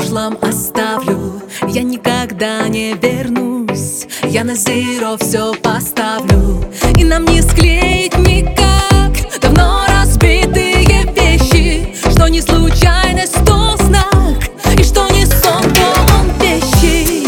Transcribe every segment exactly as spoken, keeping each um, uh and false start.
прошлом оставлю. Я никогда не вернусь, я на зеро все поставлю. И нам не склеить никак давно разбитые вещи, что не случайность, то знак, и что не сон, то он вещи.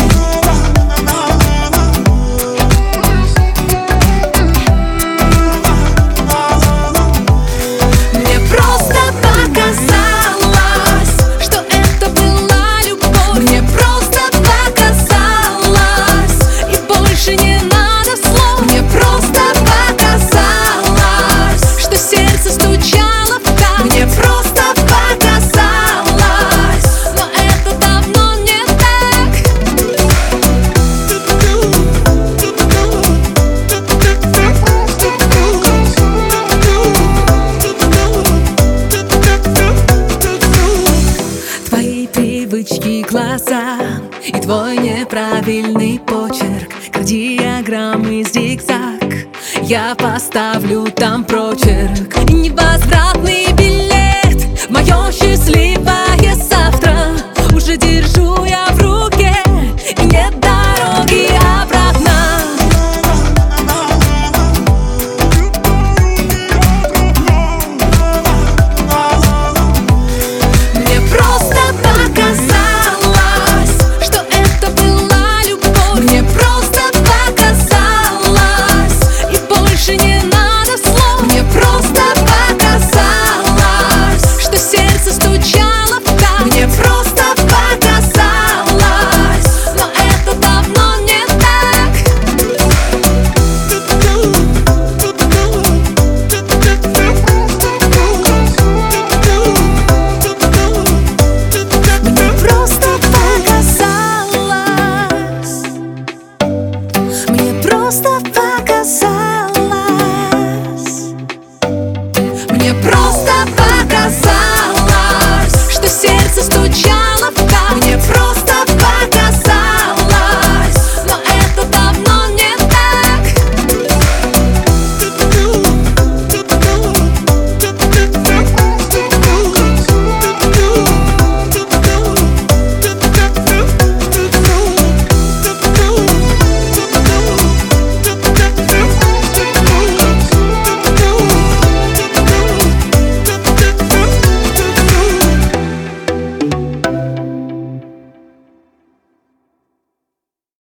Мне просто показалось, что это была любовь. Мне просто показалось, и больше не надо слов. Мне просто показалось, что сердце стучало в такт. Мне просто показалось, но это давно не так. Твои привычки, глаза и твой неправильный почерк, кардиограммы зигзаг, я поставлю там прочерк. И невозвратный билет в мое счастливое